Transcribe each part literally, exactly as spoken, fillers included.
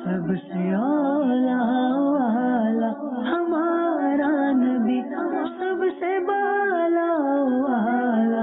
سب سے اولا والا ہمارا نبی، سب سے بالا والا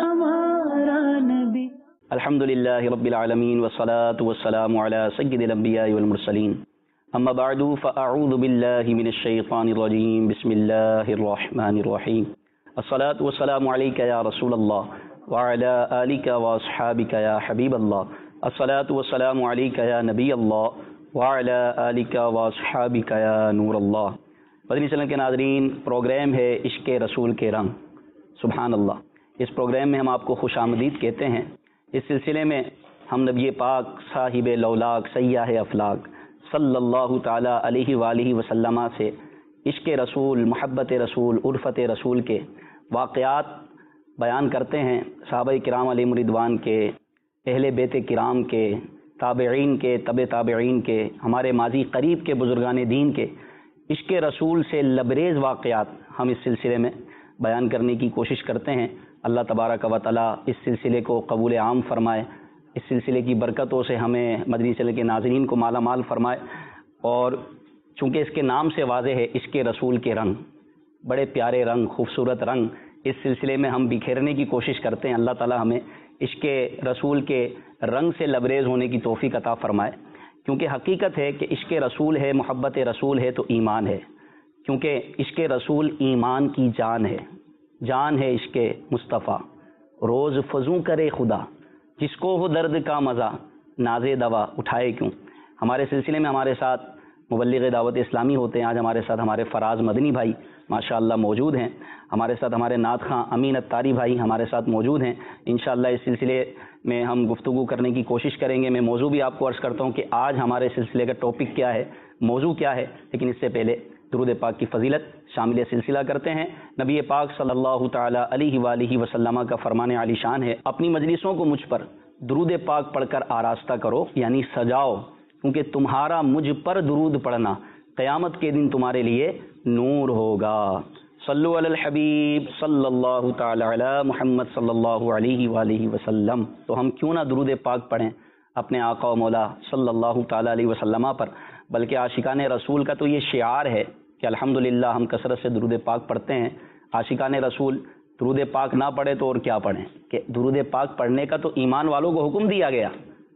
ہمارا نبی۔ الحمد للہ رب العالمین والصلاة والسلام علی سید الانبیاء والمرسلین، اما بعد فاعوذ باللہ من الشیطان الرجیم، بسم اللہ الرحمن الرحیم۔ الصلاة والسلام علیک یا رسول اللہ وعلی آلک واصحابک یا حبیب اللہ۔ الصلاة والسلام علیک یا نبی اللہ وعلی آلک واصحابک یا نور اللہ۔ مدنی چینل کے ناظرین، پروگرام ہے عشق رسول کے رنگ۔ سبحان اللہ، اس پروگرام میں ہم آپ کو خوش آمدید کہتے ہیں۔ اس سلسلے میں ہم نبی پاک صاحب لولاک سیاح افلاک صلی اللہ تعالیٰ علیہ وآلہ وسلم سے عشق رسول، محبت رسول، عرفت رسول کے واقعات بیان کرتے ہیں، صحابہ کرام علیہم رضوان کے، اہل بیت کرام کے، تابعین کے، تبع تابعین کے، ہمارے ماضی قریب کے بزرگان دین کے عشق رسول سے لبریز واقعات ہم اس سلسلے میں بیان کرنے کی کوشش کرتے ہیں۔ اللہ تبارک و تعالیٰ اس سلسلے کو قبول عام فرمائے، اس سلسلے کی برکتوں سے ہمیں مدنی چینل کے ناظرین کو مالا مال فرمائے۔ اور چونکہ اس کے نام سے واضح ہے عشق رسول کے رنگ، بڑے پیارے رنگ، خوبصورت رنگ اس سلسلے میں ہم بکھیرنے کی کوشش کرتے ہیں۔ اللہ تعالیٰ ہمیں عشق رسول کے رنگ سے لبریز ہونے کی توفیق عطا فرمائے، کیونکہ حقیقت ہے کہ عشق رسول ہے، محبت رسول ہے تو ایمان ہے، کیونکہ عشق رسول ایمان کی جان ہے، جان ہے عشق مصطفیٰ۔ روز فزوں کرے خدا، جس کو ہو درد کا مزہ، ناز دوا اٹھائے کیوں۔ ہمارے سلسلے میں ہمارے ساتھ مبلغ دعوت اسلامی ہوتے ہیں۔ آج ہمارے ساتھ ہمارے فراز مدنی بھائی ماشاءاللہ موجود ہیں، ہمارے ساتھ ہمارے نعت خواں امین اتاری بھائی ہمارے ساتھ موجود ہیں۔ انشاءاللہ اس سلسلے میں ہم گفتگو کرنے کی کوشش کریں گے۔ میں موضوع بھی آپ کو عرض کرتا ہوں کہ آج ہمارے سلسلے کا ٹاپک کیا ہے، موضوع کیا ہے، لیکن اس سے پہلے درود پاک کی فضیلت شامل سلسلہ کرتے ہیں۔ نبی پاک صلی اللہ تعالیٰ علیہ وآلہ وسلم کا فرمان عالی شان ہے، اپنی مجلسوں کو مجھ پر درود پاک پڑھ کر آراستہ کرو، یعنی سجاؤ، کیونکہ تمہارا مجھ پر درود پڑھنا قیامت کے دن تمہارے لیے نور ہوگا۔ صلو علی الحبیب صلی اللہ تعالی علی محمد صلی اللہ علیہ وآلہ وسلم۔ تو ہم کیوں نہ درود پاک پڑھیں اپنے آقا و مولا صلی اللہ تعالی علیہ وسلم پر، بلکہ عاشقان رسول کا تو یہ شعار ہے کہ الحمدللہ ہم کثرت سے درود پاک پڑھتے ہیں۔ عاشقان رسول درود پاک نہ پڑھے تو اور کیا پڑھیں، کہ درود پاک پڑھنے کا تو ایمان والوں کو حکم دیا گیا۔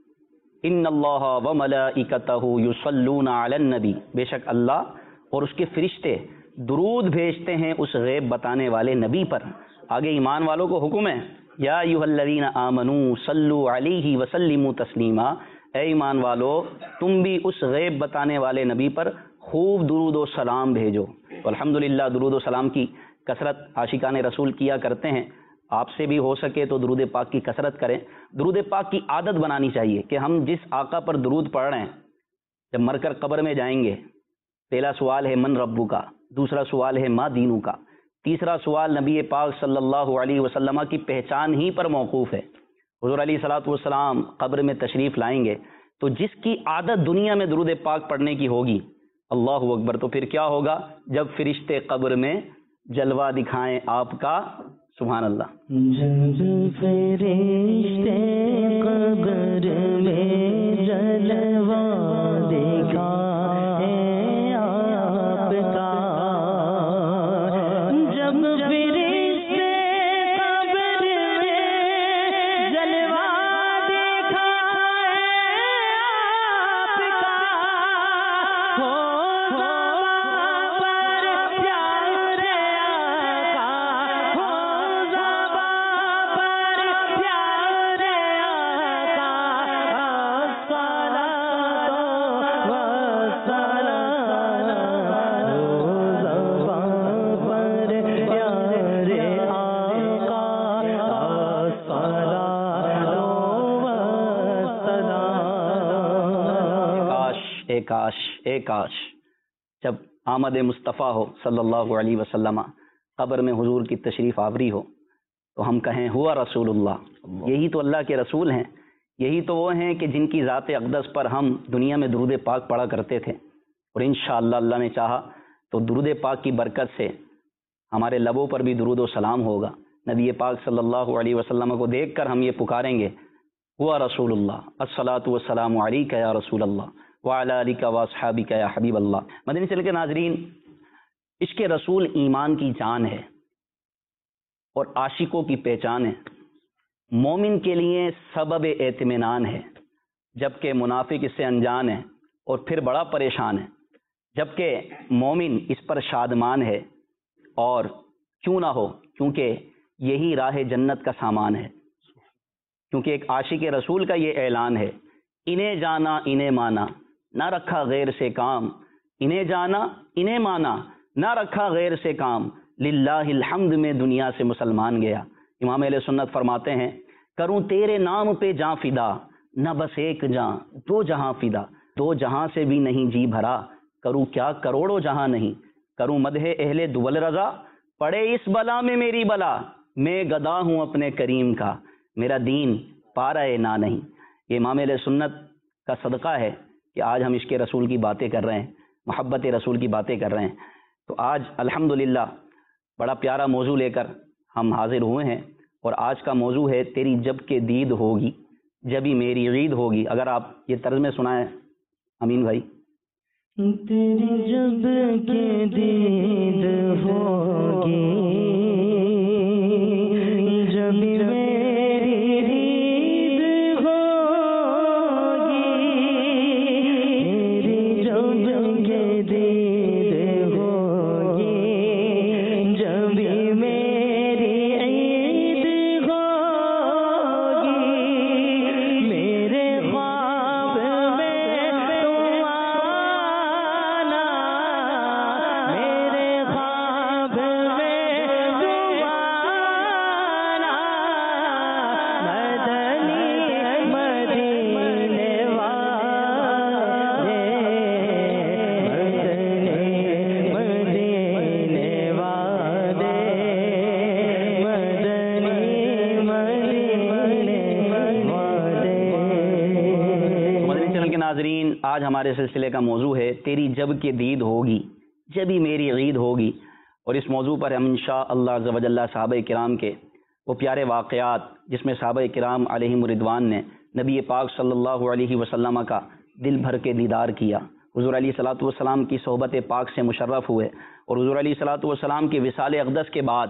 ان اللہ و ملائکتہ یصلون علی النبی، بے شک اللہ اور اس کے فرشتے درود بھیجتے ہیں اس غیب بتانے والے نبی پر۔ آگے ایمان والوں کو حکم ہے، یا ایھا الذین آمنوا صلوا علیہ وسلموا تسلیما، اے ایمان والو تم بھی اس غیب بتانے والے نبی پر خوب درود و سلام بھیجو۔ تو الحمدللہ درود و سلام کی کثرت عاشقان رسول کیا کرتے ہیں۔ آپ سے بھی ہو سکے تو درود پاک کی کثرت کریں، درود پاک کی عادت بنانی چاہیے کہ ہم جس آقا پر درود پڑھ رہے ہیں، جب مر کر قبر میں جائیں گے، پہلا سوال ہے من ربو کا، دوسرا سوال ہے ما دینو کا، تیسرا سوال نبی پاک صلی اللہ علیہ وسلم کی پہچان ہی پر موقوف ہے۔ حضور علیہ الصلوۃ والسلام قبر میں تشریف لائیں گے تو جس کی عادت دنیا میں درود پاک پڑھنے کی ہوگی، اللہ اکبر، تو پھر کیا ہوگا جب فرشتے قبر میں جلوہ دکھائیں آپ کا، سبحان اللہ۔ جب فرشتے قبر میں جلوہ دکھائیں آپ کا، جب فرشتے قبر میں جلوہ دکھائیں آپ کا، ہو زباں پر پیارے آقا، ہو زباں پر پیارے آقا، الصلاۃ والسلام، ہو زباں پر پیارے آقا، الصلاۃ والسلام۔ کاش اے کاش اے کاش جب آمد مصطفیٰ ہو صلی اللہ علیہ وسلم، قبر میں حضور کی تشریف آوری ہو، تو ہم کہیں ہوا رسول اللہ، یہی تو اللہ کے رسول ہیں، یہی تو وہ ہیں کہ جن کی ذات اقدس پر ہم دنیا میں درود پاک پڑھا کرتے تھے۔ اور انشاءاللہ اللہ نے چاہا تو درود پاک کی برکت سے ہمارے لبوں پر بھی درود و سلام ہوگا۔ نبی پاک صلی اللہ علیہ وسلم کو دیکھ کر ہم یہ پکاریں گے، ہوا رسول اللہ، الصلاۃ والسلام علیک یا رسول اللہ، وعلی آلک واصحابک یا حبیب اللہ۔ مدنی چینل کے ناظرین، عشق رسول ایمان کی جان ہے اور عاشقوں کی پہچان ہے، مومن کے لیے سبب اطمینان ہے، جبکہ منافق اس سے انجان ہے اور پھر بڑا پریشان ہے، جبکہ مومن اس پر شادمان ہے، اور کیوں نہ ہو، کیونکہ یہی راہ جنت کا سامان ہے۔ کیونکہ ایک عاشق رسول کا یہ اعلان ہے، انہیں جانا انہیں مانا نہ رکھا غیر سے کام، انہیں جانا انہیں مانا نہ رکھا غیر سے کام، للہ الحمد میں دنیا سے مسلمان گیا۔ امام اہل سنت فرماتے ہیں، کروں تیرے نام پہ جاں فدا، نہ بس ایک جاں دو جہاں فدا، دو جہاں سے بھی نہیں جی بھرا، کروں کیا کروڑوں جہاں نہیں، کروں مدح اہل دول رضا، پڑے اس بلا میں میری بلا، میں گدا ہوں اپنے کریم کا، میرا دین پارہ نا نہیں۔ یہ امام اہل سنت کا صدقہ ہے کہ آج ہم عشق رسول کی باتیں کر رہے ہیں، محبت رسول کی باتیں کر رہے ہیں۔ تو آج الحمدللہ بڑا پیارا موضوع لے کر ہم حاضر ہوئے ہیں، اور آج کا موضوع ہے تیری جب کہ دید ہوگی جبھی میری عید ہوگی۔ اگر آپ یہ طرز میں سنائیں امین بھائی۔ تیری جب کہ دید ہوگی جب میری عید ہوگی، تیری جب کہ دید ہوگی جب میری عید ہوگی، میرے خواب میں تم آنا، میرے خواب میں تم آنا، مدنی مدینے والے، مدنی مدینے والے، مدنی مدینے والے۔ مدنی چینل کے ناظرین، آج ہمارے سلسلے کا موضوع ہے تیری جب کہ دید ہوگی جبھی میری عید ہوگی، اور اس موضوع پر ہم انشاءاللہ عز و جل صحابہ کرام کے وہ پیارے واقعات جس میں صحابہ کرام علیہم رضوان نے نبی پاک صلی اللہ علیہ وسلم کا دل بھر کے دیدار کیا، حضور علیہ الصلوۃ والسلام کی صحبت پاک سے مشرف ہوئے، اور حضور علیہ الصلوۃ والسلام کے وصال اقدس کے بعد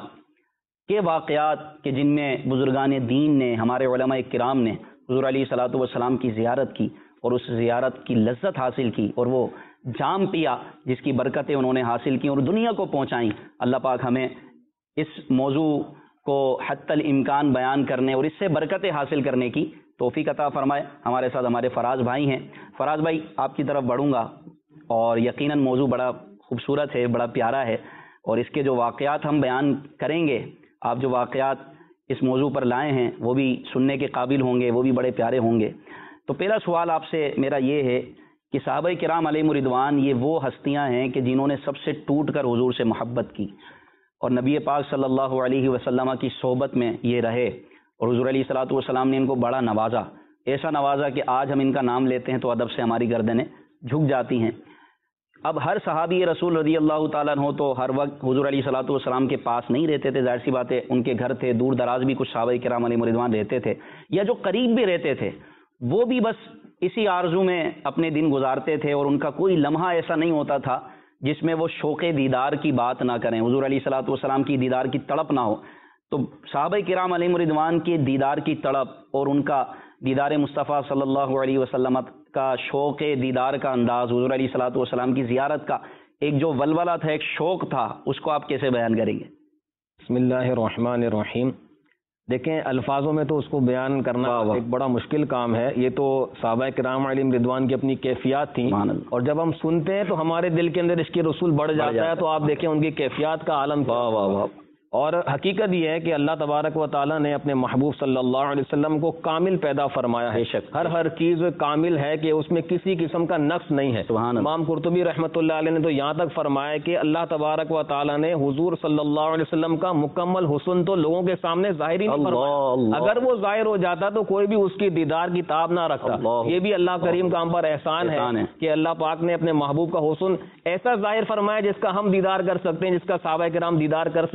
کے واقعات کہ جن میں بزرگان دین نے، ہمارے علماء کرام نے حضور علیہ الصلوۃ والسلام کی زیارت کی اور اس زیارت کی لذت حاصل کی، اور وہ جام پیا جس کی برکتیں انہوں نے حاصل کی اور دنیا کو پہنچائیں۔ اللہ پاک ہمیں اس موضوع کو حتی الامکان بیان کرنے اور اس سے برکتیں حاصل کرنے کی توفیق عطا فرمائے۔ ہمارے ساتھ ہمارے فراز بھائی ہیں۔ فراز بھائی، آپ کی طرف بڑھوں گا، اور یقیناً موضوع بڑا خوبصورت ہے، بڑا پیارا ہے، اور اس کے جو واقعات ہم بیان کریں گے، آپ جو واقعات اس موضوع پر لائے ہیں وہ بھی سننے کے قابل ہوں گے، وہ بھی بڑے پیارے ہوں گے۔ تو پہلا سوال آپ سے میرا یہ ہے کہ صحابہ کرام علیہم رضوان یہ وہ ہستیاں ہیں کہ جنہوں نے سب سے ٹوٹ کر حضور سے محبت کی، اور نبی پاک صلی اللہ علیہ وسلم کی صحبت میں یہ رہے، اور حضور علیہ الصلوۃ والسلام نے ان کو بڑا نوازا، ایسا نوازا کہ آج ہم ان کا نام لیتے ہیں تو ادب سے ہماری گردنیں جھک جاتی ہیں۔ اب ہر صحابی رسول رضی اللہ تعالیٰ عنہ تو ہر وقت حضور علیہ الصلوۃ والسلام کے پاس نہیں رہتے تھے، ظاہر سی بات ہے ان کے گھر تھے، دور دراز بھی کچھ صحابہ کرام علیہم رضوان رہتے تھے، یا جو قریب بھی رہتے تھے وہ بھی بس اسی آرزو میں اپنے دن گزارتے تھے، اور ان کا کوئی لمحہ ایسا نہیں ہوتا تھا جس میں وہ شوق دیدار کی بات نہ کریں، حضور علیہ الصلوۃ والسلام کی دیدار کی تڑپ نہ ہو۔ تو صحابہ کرام علیہم رضوان کے دیدار کی تڑپ اور ان کا دیدار مصطفیٰ صلی اللہ علیہ وسلم کا شوق دیدار کا انداز، حضور علیہ الصلوۃ والسلام کی زیارت کا ایک جو ولولہ تھا، ایک شوق تھا، اس کو آپ کیسے بیان کریں گے؟ بسم اللہ الرحمن الرحیم۔ دیکھیں، الفاظوں میں تو اس کو بیان کرنا ایک بڑا مشکل کام ہے۔ یہ تو صحابہ کرام علیہم رضوان کی اپنی کیفیات تھیں، اور جب ہم سنتے ہیں تو ہمارے دل کے اندر اس کی رسول بڑھ جاتا ہے۔ تو آپ دیکھیں ان کی کیفیات کا عالم کیا۔ واہ واہ واہ۔ اور حقیقت یہ ہے کہ اللہ تبارک و تعالیٰ نے اپنے محبوب صلی اللہ علیہ وسلم کو کامل پیدا فرمایا ہے، ہر ہر چیز کامل ہے کہ اس میں کسی قسم کا نقص نہیں ہے۔ امام قرطبی رحمۃ اللہ علیہ نے تو یہاں تک فرمایا کہ اللہ تبارک و تعالیٰ نے حضور صلی اللہ علیہ وسلم کا مکمل حسن تو لوگوں کے سامنے ظاہر ہی نہیں فرمایا، اگر وہ ظاہر ہو جاتا تو کوئی بھی اس کی دیدار کی تاب نہ رکھتا۔ یہ بھی اللہ کریم کا ہم پر احسان ہے کہ اللہ پاک نے اپنے محبوب کا حسن ایسا ظاہر فرمایا جس کا ہم دیدار کر سکتے ہیں، جس کا صحابہ کرام دیدار کر سکتے تھے۔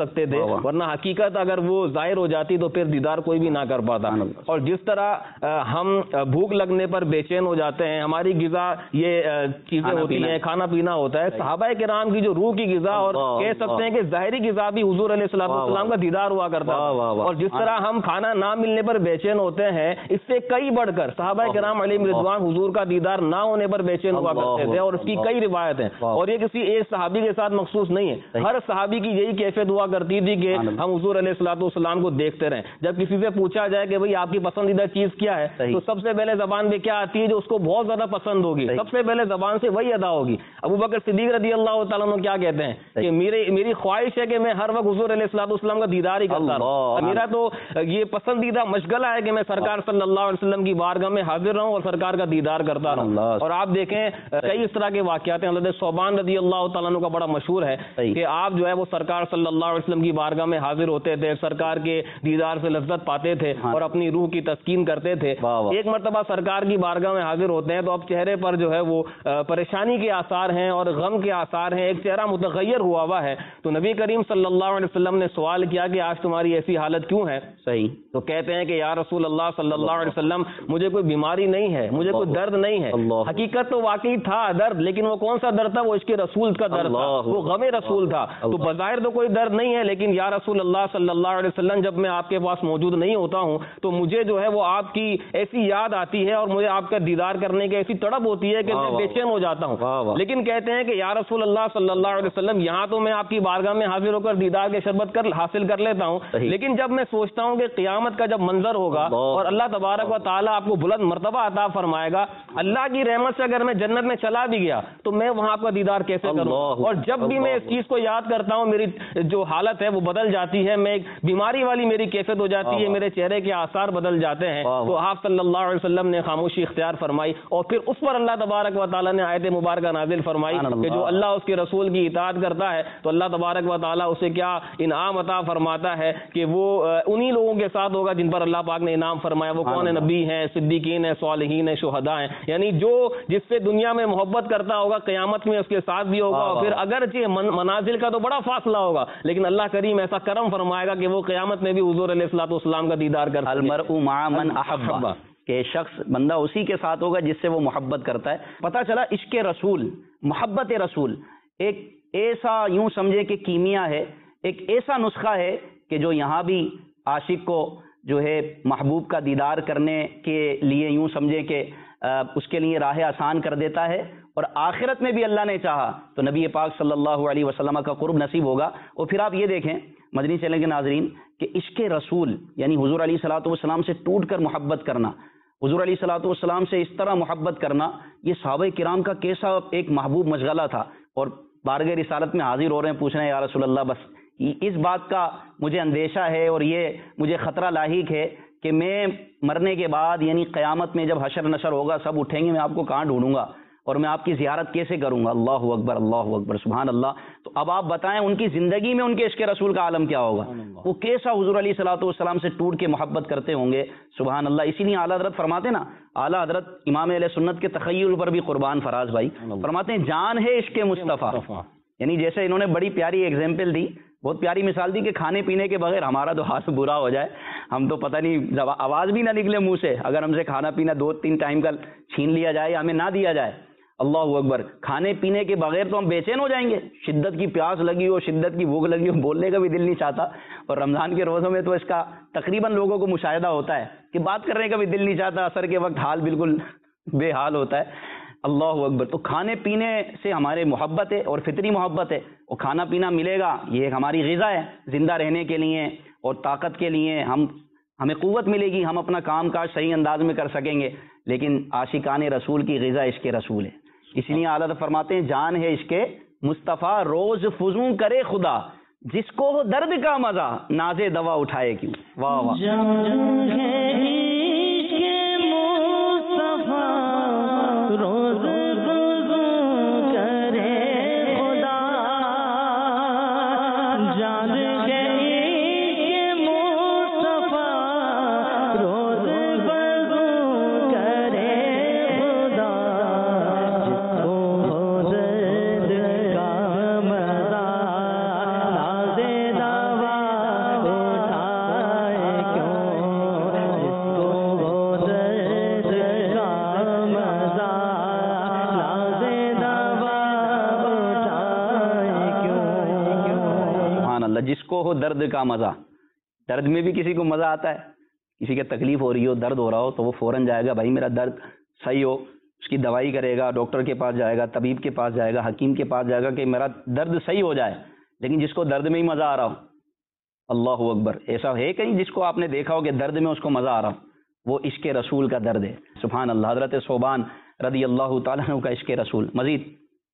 ورنہ حقیقت اگر وہ ظاہر ہو جاتی تو پھر دیدار کوئی بھی نہ کر پاتا. اور جس طرح ہم بھوک لگنے پر بے چین ہو جاتے ہیں, ہماری غذا یہ چیزیں ہوتی ہیں, کھانا پینا ہوتا ہے, صحابہ کرام کی جو روح کی غذا اور کہہ سکتے ہیں کہ ظاہری غذا بھی حضور علیہ الصلوۃ والسلام کا دیدار ہوا کرتا ہے. اور جس طرح ہم کھانا نہ ملنے پر بے چین ہوتے ہیں, اس سے کئی بڑھ کر صحابہ کرام علیہم رضوان حضور کا دیدار نہ ہونے پر بے چین ہوا کرتے تھے, اور اس کی کئی روایت ہیں. اور یہ کسی ایک صحابی کے ساتھ مخصوص نہیں ہے, ہر صحابی کی یہی کیفیت ہوا کرتی تھی کہ ہم حضور علیہ الصلوۃ والسلام کو دیکھتے رہیں. جب کسی سے پوچھا جائے کہ بھئی آپ کی پسندیدہ چیز کیا ہے, تو سب سے پہلے زبان میں کیا آتی ہے جو اس کو بہت زیادہ پسند ہوگی, سب سے پہلے زبان سے وہی ادا ہوگی. ابو بکر صدیق رضی اللہ تعالیٰ عنہ کیا کہتے ہیں کہ میری میری خواہش ہے کہ میں ہر وقت حضور علیہ الصلوۃ والسلام کا دیدار ہی کرتا رہوں. میرا تو یہ پسندیدہ مشغلہ ہے کہ میں سرکار صلی اللہ علیہ وسلم کی بارگاہ میں حاضر رہوں اور سرکار کا دیدار کرتا رہوں. اور آپ دیکھیں کئی اس طرح کے واقعات ہیں. حضرت ثوبان رضی اللہ تعالیٰ عنہ کا بڑا مشہور ہے کہ آپ جو ہے وہ سرکار صلی اللہ علیہ وسلم کی بارگاہ میں حاضر ہوتے تھے, سرکار کے دیدار سے لذت پاتے تھے اور اپنی روح کی تسکین کرتے تھے. ایک مرتبہ سرکار کی بارگاہ میں حاضر ہوتے ہیں تو اب چہرے پر جو ہے وہ پریشانی کے آثار ہیں اور غم کے آثار ہیں, ایک چہرہ متغیر ہوا ہوا ہے. تو نبی کریم صلی اللہ علیہ وسلم نے سوال کیا کہ آج تمہاری ایسی حالت کیوں ہے؟ صحیح. تو کہتے ہیں کہ یا رسول اللہ صلی اللہ علیہ وسلم مجھے کوئی بیماری نہیں ہے, مجھے کوئی درد نہیں ہے. حقیقت تو واقعی تھا درد, لیکن وہ کون سا درد تھا؟ وہ عشق رسول کا درد تھا, وہ غم رسول تھا. تو بظاہر تو کوئی درد نہیں ہے, لیکن یا رسول اللہ صلی اللہ علیہ وسلم جب میں آپ کے پاس موجود نہیں ہوتا ہوں تو مجھے جو ہے وہ آپ کی ایسی یاد آتی ہے اور مجھے آپ کا دیدار کرنے کی ایسی تڑپ ہوتی ہے کہ میں بے چین ہو جاتا ہوں. لیکن کہتے ہیں کہ یا رسول اللہ صلی اللہ علیہ وسلم یہاں تو میں آپ کی بارگاہ میں حاضر ہو کر دیدار کے شربت کر حاصل کر لیتا ہوں, لیکن جب میں سوچتا ہوں کہ قیامت کا جب منظر ہوگا اور اللہ تبارک و تعالیٰ آپ کو بلند مرتبہ عطا فرمائے گا, اللہ کی رحمت سے اگر میں جنت میں چلا بھی گیا تو میں وہاں آپ کا دیدار کیسے کروں؟ اور جب بھی میں اس چیز کو یاد کرتا ہوں میری جو حالت ہے وہ بدل جاتی ہے, میں ایک بیماری والی میری کیفیت ہو جاتی ہے, میرے چہرے کے آثار بدل جاتے ہیں. تو آپ صلی اللہ علیہ وسلم نے خاموشی اختیار فرمائی اور پھر اس پر اللہ تبارک و تعالیٰ نے آیت مبارکہ نازل فرمائی کہ جو اللہ اس کے رسول کی اطاعت کرتا ہے تو اللہ تبارک و تعالیٰ اسے کیا انعام عطا فرماتا ہے کہ وہ انہی لوگوں کے ساتھ ہوگا جن پر اللہ پاک نے انعام فرمایا. وہ کون ہے؟ نبی ہیں, صدیقین ہیں, صالحین ہیں, شہداء ہیں. یعنی جو جس سے دنیا میں محبت کرتا ہوگا قیامت میں اس کے ساتھ بھی ہوگا. اور پھر اگرچہ منازل کا تو بڑا فاصلہ ہوگا, لیکن اللہ کریم ایسا کرم فرمائے گا کہ وہ قیامت میں بھی حضور علیہ الصلوۃ والسلام کا دیدار کر سکے. المرء مع من احب, کہ شخص بندہ اسی کے ساتھ ہوگا جس سے وہ محبت کرتا ہے. پتہ چلا عشق رسول, محبت رسول ایک ایسا یوں سمجھے کہ کیمیا ہے, ایک ایسا نسخہ ہے کہ جو یہاں بھی عاشق کو جو ہے محبوب کا دیدار کرنے کے لیے یوں سمجھے کہ اس کے لیے راہ آسان کر دیتا ہے, اور آخرت میں بھی اللہ نے چاہا تو نبی پاک صلی اللہ علیہ وسلم کا قرب نصیب ہوگا. اور پھر آپ یہ دیکھیں مدنی چینل کے ناظرین کہ عشق رسول یعنی حضور علیہ الصلوۃ والسلام سے ٹوٹ کر محبت کرنا, حضور علیہ الصلوۃ والسلام سے اس طرح محبت کرنا, یہ صحابہ کرام کا کیسا ایک محبوب مشغلہ تھا. اور بارگاہ رسالت میں حاضر ہو رہے ہیں, پوچھ رہے ہیں یا رسول اللہ بس اس بات کا مجھے اندیشہ ہے اور یہ مجھے خطرہ لاحق ہے کہ میں مرنے کے بعد یعنی قیامت میں جب حشر نشر ہوگا سب اٹھیں گے, میں آپ کو کہاں ڈھونڈوں گا اور میں آپ کی زیارت کیسے کروں گا؟ اللہ اکبر, اللہ اکبر, سبحان اللہ. تو اب آپ بتائیں ان کی زندگی میں ان کے عشق رسول کا عالم کیا ہوگا, وہ کیسا حضور علیہ الصلوۃ والسلام سے ٹوٹ کے محبت کرتے ہوں گے. سبحان اللہ. اسی لیے اعلیٰ حضرت فرماتے نا, اعلیٰ حضرت امام اہل سنت کے تخیل پر بھی قربان فراز بھائی فرماتے ہیں جان ہے عشق مصطفیٰ. یعنی جیسے انہوں نے بڑی پیاری ایگزامپل دی, بہت پیاری مثال دی کہ کھانے پینے کے بغیر ہمارا تو حال برا ہو جائے, ہم تو پتہ نہیں آواز بھی نہ نکلے منہ سے اگر ہم سے کھانا پینا دو تین ٹائم کا چھین لیا جائے یا ہمیں نہ دیا جائے. اللہ اکبر. کھانے پینے کے بغیر تو ہم بے چین ہو جائیں گے, شدت کی پیاس لگی ہو, شدت کی بھوک لگی ہو, بولنے کا بھی دل نہیں چاہتا. اور رمضان کے روزوں میں تو اس کا تقریباً لوگوں کو مشاہدہ ہوتا ہے کہ بات کرنے کا بھی دل نہیں چاہتا, عصر کے وقت حال بالکل بے حال ہوتا ہے. اللہ اکبر. تو کھانے پینے سے ہمارے محبت ہے اور فطری محبت ہے, اور کھانا پینا ملے گا یہ ایک ہماری غذا ہے زندہ رہنے کے لیے اور طاقت کے لیے, ہم ہمیں قوت ملے گی, ہم اپنا کام کاج صحیح انداز میں کر سکیں گے. لیکن عاشقان رسول کی غذا عشق رسول ہے. اس لیے اعلیٰ فرماتے ہیں جان ہے عشق مصطفیٰ روز فزوں کرے خدا, جس کو ہو درد کا مزہ نازے دوا اٹھائے کیوں. واہ واہ. جان ہے عشق مصطفیٰ روز فزوں کرے خدا, جان ہے عشق مصطفیٰ روز فزوں کرے خدا, جس کو درد کا مزہ نازے دوا اللہ. جس کو ہو درد کا مزہ، درد میں بھی کسی کو مزہ آتا ہے، کسی کے تکلیف ہو رہی ہو، درد ہو رہا ہو تو وہ فوراً جائے گا، بھائی میرا درد صحیح ہو، اس کی دوائی کرے گا، ڈاکٹر کے پاس جائے گا، طبیب کے پاس جائے گا، حکیم کے پاس جائے گا کہ میرا درد صحیح ہو جائے. لیکن جس کو درد میں ہی مزہ آ رہا ہو، اللہ اکبر، ایسا ہے کہیں جس کو آپ نے دیکھا ہو کہ درد میں اس کو مزہ آ رہا ہو؟ وہ عشق رسول کا درد ہے. سبحان اللہ. حضرت ثوبان رضی اللہ تعالیٰ عنہ کا عشق رسول. مزید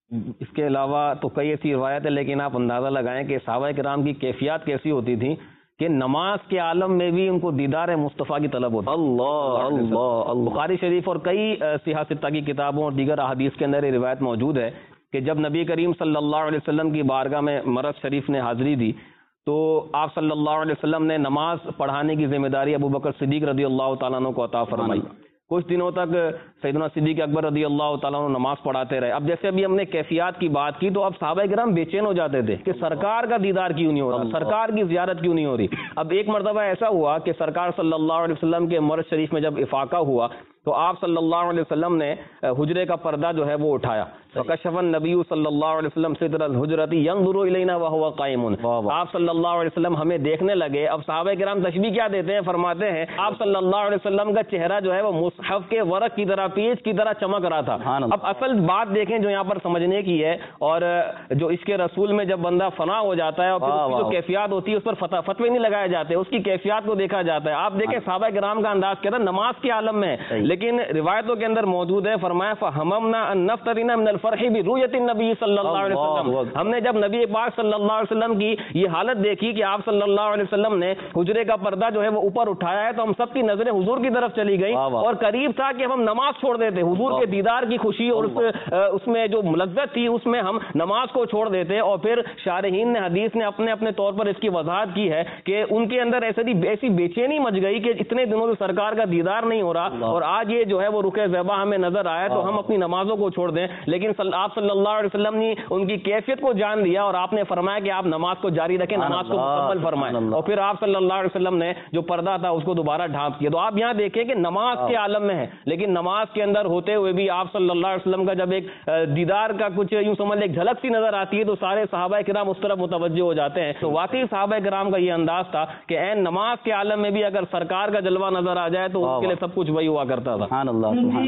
اس کے علاوہ تو کئی ایسی روایت ہے، لیکن آپ اندازہ لگائیں کہ صحابہ کرام کی کیفیات کیسی ہوتی تھی کہ نماز کے عالم میں بھی ان کو دیدار مصطفیٰ کی طلب ہوتی. اللہ اللہ اللہ. بخاری شریف اور کئی صحیح ستہ کی کتابوں اور دیگر احادیث کے اندر یہ روایت موجود ہے کہ جب نبی کریم صلی اللہ علیہ وسلم کی بارگاہ میں مرض شریف نے حاضری دی تو آپ صلی اللہ علیہ وسلم نے نماز پڑھانے کی ذمہ داری ابو بکر صدیق رضی اللہ تعالیٰ عنہ کو عطا فرمائی. کچھ دنوں تک سیدنا صدیق اکبر رضی اللہ تعالیٰ عنہ نماز پڑھاتے رہے. اب جیسے ابھی ہم نے کیفیات کی بات کی تو اب صحابہ کرام بے چین ہو جاتے تھے کہ سرکار کا دیدار کیوں نہیں ہو رہا، سرکار کی زیارت کیوں نہیں ہو رہی. اب ایک مرتبہ ایسا ہوا کہ سرکار صلی اللہ علیہ وسلم کے مرض شریف میں جب افاقہ ہوا تو آپ صلی اللہ علیہ وسلم نے حجرے کا پردہ جو ہے وہ اٹھایا. فکشف النبی صلی اللہ علیہ وسلم ستر الحجرۃ ینظر الینا وهو قائم. آپ صلی اللہ علیہ وسلم ہمیں دیکھنے لگے. اب صحابہ کرام تشبیہ کیا دیتے ہیں، فرماتے ہیں آپ صلی اللہ علیہ وسلم کا چہرہ جو ہے وہ مصحف کے ورق کی طرح، پیج کی طرح چمک رہا تھا. اب اصل بات دیکھیں جو یہاں پر سمجھنے کی ہے، اور جو اس کے رسول میں جب بندہ فنا ہو جاتا ہے اور پھر اس کی جو کیفیات ہوتی ہے اس پر فتوے نہیں لگائے جاتے، اس کی کیفیات کو دیکھا جاتا ہے. آپ دیکھیں صحابہ کرام کا انداز کیا تھا نماز کے عالم میں، لیکن روایتوں کے اندر موجود ہے، فرمایا فہممنا ان نفترنا من الفرح برؤیت النبی صلی اللہ علیہ وسلم. ہم نے جب نبی پاک صلی اللہ علیہ وسلم کی یہ حالت دیکھی کہ آپ صلی اللہ علیہ وسلم نے حجرے کا پردہ جو ہے وہ اوپر اٹھایا ہے تو ہم سب کی نظریں حضور کی طرف چلی گئی اور قریب تھا کہ ہم نماز چھوڑ دیتے. حضور کے دیدار کی خوشی اور اس اس میں جو لذت تھی اس میں ہم نماز کو چھوڑ دیتے. اور پھر شارحین نے حدیث نے اپنے اپنے طور پر اس کی وضاحت کی ہے کہ ان کے اندر ایسی ایسی بے چینی مچ گئی کہ اتنے دنوں سے سرکار کا دیدار نہیں ہو رہا اور آج یہ جو ہے وہ رکے زیبا ہمیں نظر آیا تو ہم اپنی نمازوں کو چھوڑ دیں. لیکن آپ صلی اللہ علیہ وسلم نے ان کی کیفیت کو جان لیا اور آپ نے فرمایا کہ آپ نماز کو جاری رکھیں، نماز کو مکمل فرمائیں. اور پھر آپ صلی اللہ علیہ وسلم نے جو پردہ تھا اس کو دوبارہ ڈھانپ کیا. تو آپ یہاں دیکھیں کہ نماز کے عالم میں ہے، لیکن نماز کے اندر ہوتے ہوئے بھی آپ صلی اللہ علیہ وسلم کا جب ایک دیدار کا کچھ یوں سمجھ ایک جھلک سی نظر آتی ہے تو سارے صحابہ کرام اس طرف متوجہ ہو جاتے ہیں. تو واقعی صحابہ کرام کا یہ انداز تھا کہ عین نماز کے عالم میں بھی اگر سرکار کا جلوہ نظر آ جائے تو اس کے لیے سب کچھ وہی ہوا کرتا تھا. سبحان اللہ سبحان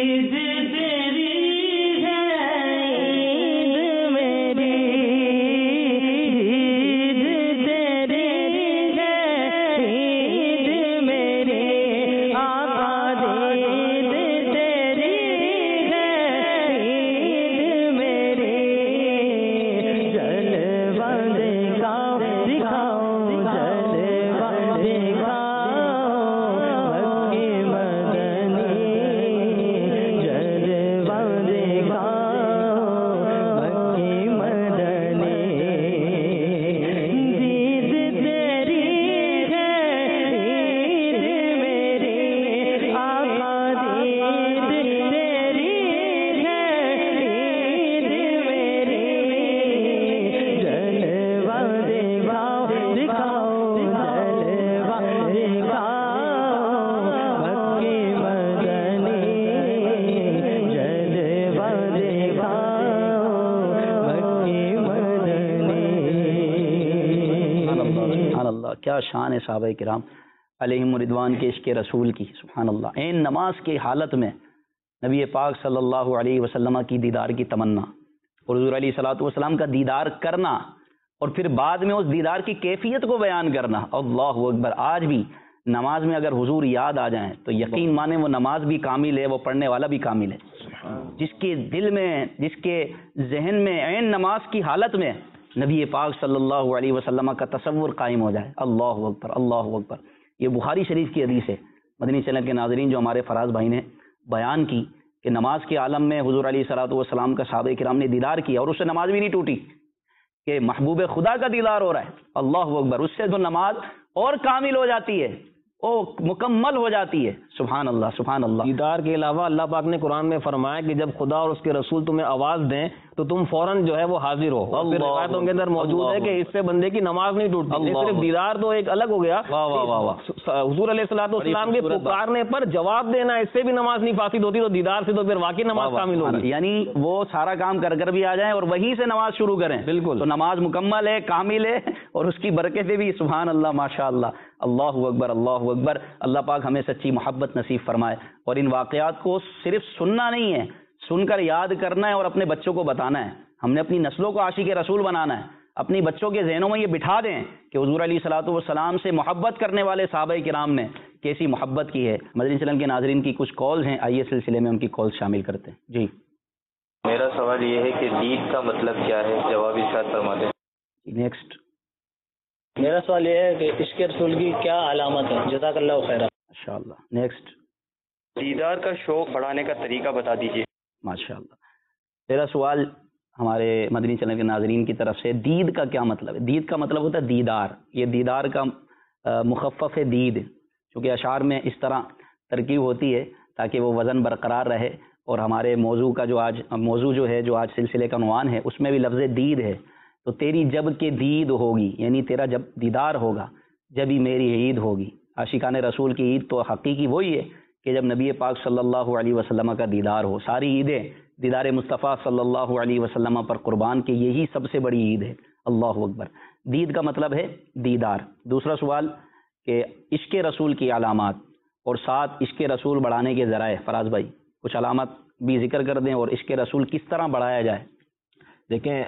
کیا شان ہے صحابہ کرام علیہم رضوان کے عشق رسول کی. سبحان اللہ. این نماز کی حالت میں نبی پاک صلی اللہ علیہ وسلم کی دیدار کی تمنا اور حضور علیہ الصلوۃ والسلام کا دیدار کرنا اور پھر بعد میں اس دیدار کی کیفیت کو بیان کرنا. اللہ اکبر. آج بھی نماز میں اگر حضور یاد آ جائیں تو یقین مانیں وہ نماز بھی کامل ہے، وہ پڑھنے والا بھی کامل ہے. جس کے دل میں، جس کے ذہن میں عین نماز کی حالت میں نبی پاک صلی اللہ علیہ وسلم کا تصور قائم ہو جائے. اللہ اکبر اللہ اکبر. یہ بخاری شریف کی حدیث ہے. مدنی چینل کے ناظرین جو ہمارے فراز بھائی نے بیان کی کہ نماز کے عالم میں حضور علیہ الصلوۃ والسلام کا صحابہ کرام نے دیدار کیا اور اس سے نماز بھی نہیں ٹوٹی کہ محبوب خدا کا دیدار ہو رہا ہے. اللہ اکبر. اس سے تو نماز اور کامل ہو جاتی ہے، او مکمل ہو جاتی ہے. سبحان اللہ سبحان اللہ. دیدار کے علاوہ اللہ پاک نے قرآن میں فرمایا کہ جب خدا اور اس کے رسول تمہیں آواز دیں تو تم فوراً جو ہے وہ حاضر ہو. پھر روایتوں کے اندر موجود ہے کہ اس سے بندے کی نماز نہیں ٹوٹتی. صرف دیدار تو ایک الگ ہو گیا، حضور علیہ الصلوۃ والسلام کے پکارنے پر جواب دینا اس سے بھی نماز نہیں فاسد ہوتی، تو دیدار سے تو پھر واقعی نماز کامل ہوگی. یعنی وہ سارا کام کر کر بھی آ جائیں اور وہیں سے نماز شروع کریں. بالکل. تو نماز مکمل ہے، کامل ہے اور اس کی برکتیں بھی سبحان اللہ ماشاء اللہ. اللہ اکبر اللہ اکبر. اللہ پاک ہمیں سچی محبت نصیب فرمائے. اور ان واقعات کو صرف سننا نہیں ہے، سن کر یاد کرنا ہے اور اپنے بچوں کو بتانا ہے. ہم نے اپنی نسلوں کو عاشق رسول بنانا ہے. اپنی بچوں کے ذہنوں میں یہ بٹھا دیں کہ حضور علیہ الصلوۃ والسلام سے محبت کرنے والے صحابہ کرام نے کیسی محبت کی ہے. مدنی چینل کے ناظرین کی کچھ کالز ہیں، آئیے سلسلے میں ان کی کالز شامل کرتے ہیں. جی میرا سوال یہ ہے کہ دید کا مطلب کیا ہے؟ جواب ارشاد فرما دیں. نیکسٹ. میرا سوال یہ ہے کہ عشق رسول کی کیا علامت ہے؟ جزاک اللہ خیر. ماشاء اللہ. نیکسٹ. دیدار کا شوق بڑھانے کا طریقہ بتا دیجیے. ماشاء اللہ. میرا سوال ہمارے مدنی چینل کے ناظرین کی طرف سے، دید کا کیا مطلب ہے؟ دید کا مطلب ہوتا ہے دیدار. یہ دیدار کا مخفف ہے دید، چونکہ اشعار میں اس طرح ترکیب ہوتی ہے تاکہ وہ وزن برقرار رہے. اور ہمارے موضوع کا جو آج موضوع جو ہے جو آج سلسلے کا عنوان ہے اس میں بھی لفظ دید ہے. تو تیری جب کہ دید ہوگی، یعنی تیرا جب دیدار ہوگا جب ہی میری عید ہوگی. عاشقان رسول کی عید تو حقیقی وہی ہے کہ جب نبی پاک صلی اللہ علیہ وسلم کا دیدار ہو. ساری عیدیں دیدار مصطفیٰ صلی اللہ علیہ وسلم پر قربان کی، یہی سب سے بڑی عید ہے. اللہ اکبر. دید کا مطلب ہے دیدار. دوسرا سوال کہ عشق رسول کی علامات اور ساتھ عشق رسول بڑھانے کے ذرائع. فراز بھائی کچھ علامات بھی ذکر کر دیں اور عشق رسول کس طرح بڑھایا جائے. دیکھیں